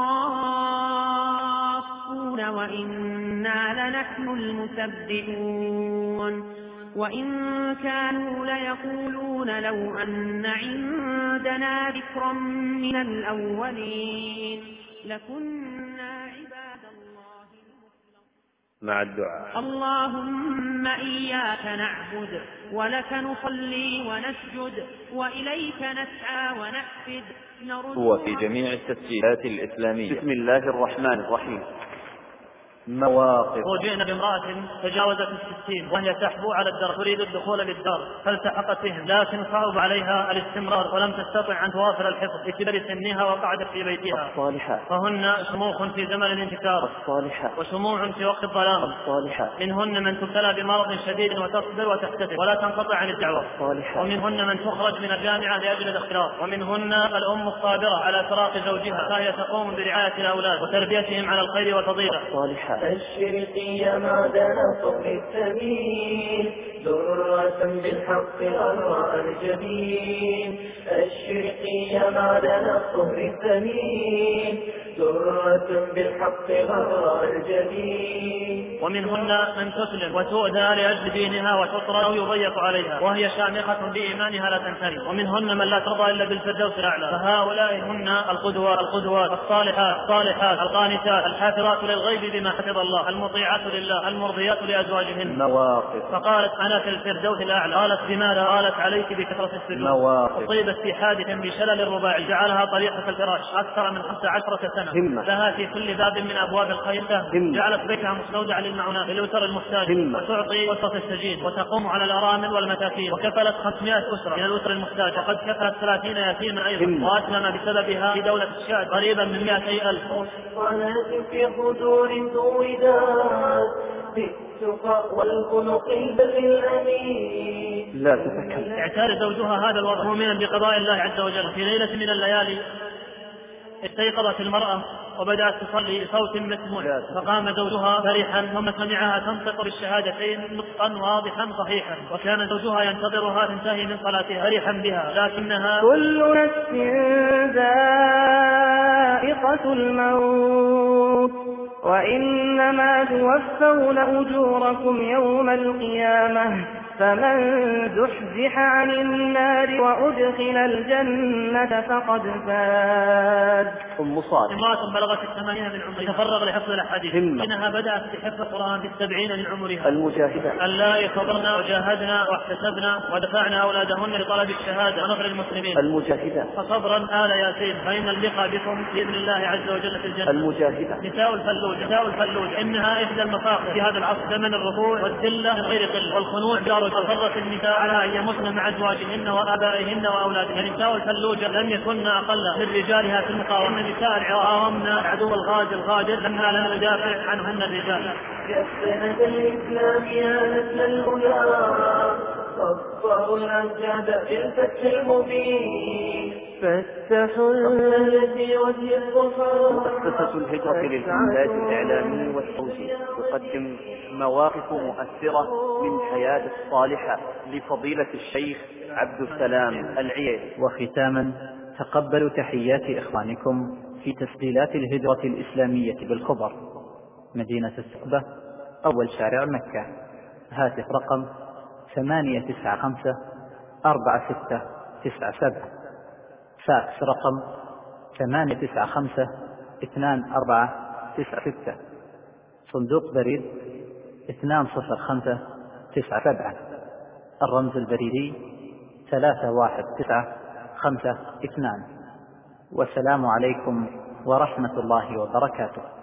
الصافون وإنا لنحن المسبحون وإن كانوا ليقولون لو أن عندنا ذكرا من الأولين لكنا عباد الله المخلصين. مع الدعاء. اللهم إياك نعبد ولك نصلي ونسجد وإليك نسعى ونحفد نرجو. وفي جميع التسجيلات الإسلامية. بسم الله الرحمن الرحيم. مواقف. وجئنا بامرأة تجاوزت الستين وهي تحبو على الدار تريد الدخول للدار فالتحقت بهم، لكن صعب عليها الاستمرار ولم تستطع أن تواصل الحفظ لكبر سنها وقعدت في بيتها. الصالحة. فهن شموخ في زمن الانتكار. الصالحة. وشموع في وقت الظلام. الصالحة. منهن من تبتلى بمرض شديد وتصبر وتحتسب ولا تنقطع عن الدعوة. الصالحة. ومنهن من تخرج من الجامعة لأجل الاختلاط. ومنهن الأم الصابرة على فراق زوجها فهي تقوم برعاية الأولاد وتربيتهم على الخير والفضيلة. الصالحة. الشرقي يا معدن صبر الثمين درة بالحق غراء الجبين. الشرقي يا معدن صبر الثمين درة بالحق غراء الجبين. ومنهن من تسلم وتؤذى لأجل دينها وتطرد أو يضيق عليها وهي شامخة بإيمانها لا تنثني. ومنهن من لا ترضى إلا بالفردوس الأعلى. فهؤلاء هن القدوات القدوات الصالحات الصالحات القانتات الحافظات للغيب بما حفظ الله المطيعات لله المرضيات لأزواجهن. مواقف. فقالت أنا في الفردوس الأعلى. قالت بماذا؟ قالت عليك بكثرة السجود. مواقف. أصيبت في حادث بشلل الرباعي جعلها طريقة الفراش أكثر من خمس عشرة سنة حسنة همة. لها في كل باب من أبواب الخير سهم. جعلت بيتها مستودعا للمعونات للأسر المحتاج، وتعطي وسط السجين، وتقوم على الأرامل والمساكين، وكفلت خمسمائة أسرة من الأسر المحتاجة، وقد كفلت ثلاثين يتيما أيضا، وأتمم بسببها في دولة الشاد قريبا من مئتي ألف. والصلاة في حضور سويدات بالتقى والخلق البر الأمين. لا تتكلم. اعتاد زوجها هذا الوضع مؤمنا بقضاء الله عز وجل. في ليلة من الليالي استيقظت المرأة وبدأت تصلي بصوت مسموع، فقام زوجها فرحا ثم سمعها تنطق بالشهادتين نطقا واضحا صحيحا، وكان زوجها ينتظرها تنتهي من صلاتها فرحا بها، لكنها كل نفس ذائقة الموت وإنما توفون أجوركم يوم القيامة فمن زحزح عن النار وأدخل الجنة فقد فاز. أم صالح امرأة بلغت الثمانين من عمرها تفرغ لحفظ الأحاديث، إنها بدأت بحفظ القرآن في السبعين من عمرها. المجاهدة اللائي صبرنا وجاهدنا واحتسبنا ودفعنا أولادهن لطلب الشهادة ونصر المسلمين. المجاهدة فصبرا آل ياسين فإن اللقاء بكم بإذن الله عز وجل في الجنة. المجاهدة نساء الفلوج نساء الفلوج إنها إحدى المفاخر في هذا العصر، زمن الركوع والذلة من غير قلة والخنوع بلا رجل. أصرت النساء على أن يمتن مع أزواجهن وآبائهن وأولادهن. نساء الفلوج لم يكن أقل من رجالها في المقاومة. نساء العوام العدو الغادر الغادر لما لم يدافع عنهن الرجال. كالسنة الإسلام يا نسل الأولى صفروا الأمجاد في الفتح المبين. فاستحوا التي وجه الصفا. مؤسسة الهجرة للإنتاج الإعلامي والتوزيع تقدم مواقف مؤثرة من حياة الصالحة لفضيلة الشيخ عبد السلام العييلي. وختاما تقبلوا تحيات إخوانكم في تسجيلات الهجرة الإسلامية بالخبر، مدينة السقبة، أول شارع مكة. هاتف رقم ثمانية تسعة خمسة أربعة ستة تسعة سبعة، فاكس رقم ثمانية تسعة خمسة اثنان أربعة تسعة ستة، صندوق بريد اثنان صفر خمسة تسعة سبعة، الرمز البريدي ثلاثة واحد تسعة خمسة اثنان. والسلام عليكم ورحمة الله وبركاته.